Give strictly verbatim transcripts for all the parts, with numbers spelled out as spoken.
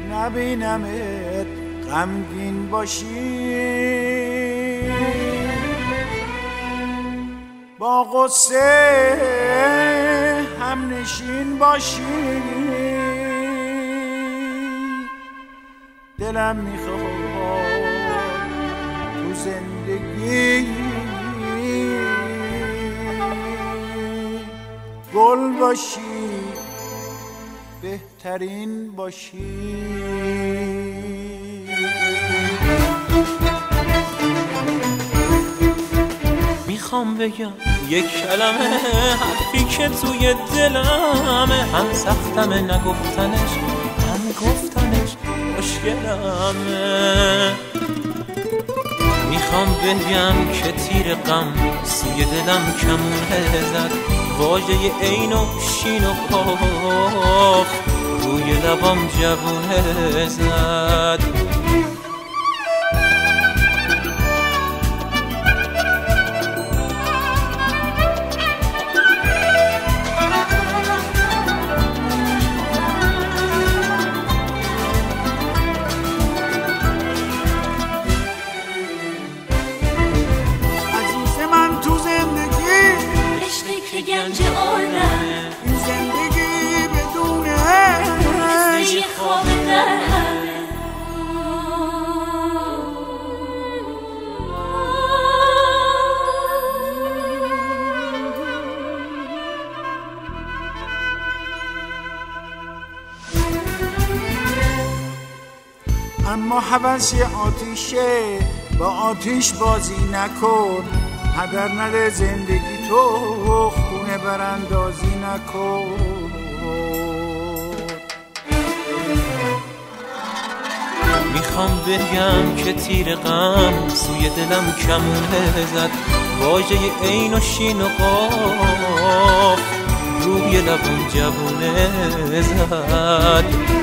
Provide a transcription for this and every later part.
نبینمت غمگین باشی، با غصه هم نشین باشی. دلم میخواد تو زندگی گل باشی، بهترین باشی. میخوام بگم یک کلمه حرفی که توی دلمه، هم سختمه نگفتنش هم گفتنش مشکلمه. میخوام بگم که تیر غم سوی دلم کمونه زد، واژه عین و شین و قاف روی لبام جوونه زد. گنج عالمه، این زندگی بدونه مثل یه خواب در همه. اما هوس آتیشه، با آتیش بازی نکن. هدر نده زندگی تو، خونه براندازی نکن. میخوام بگم که تیر غم سوی دلم کمونه زد، واژه عین و شین و قاف روی لبم جوونه زد.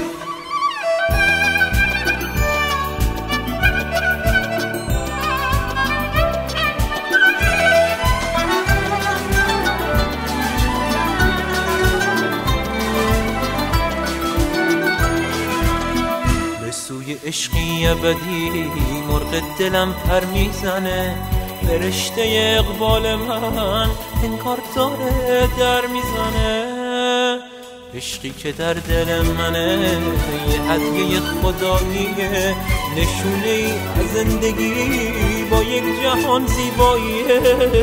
سوی عشقی ابدی مرغ دلم پر میزنه، فرشته اقبال من انگار داره در میزنه. عشقی که در دل منه یه هدیه خداییه، نشونه ای از زندگی با یک جهان زیباییه.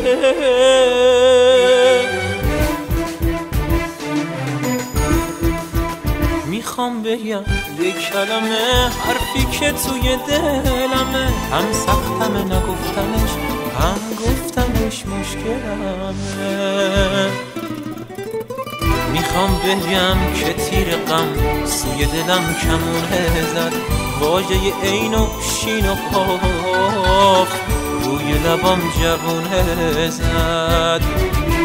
میخوام بگم یک کلمه حرفی که توی دلمه، هم سختمه نگفتنش هم گفتنش مشکلمه. میخوام بگم که تیر غم سوی دلم کمونه زد، واژه عین و شین و قاف روی لبام جوونه زد.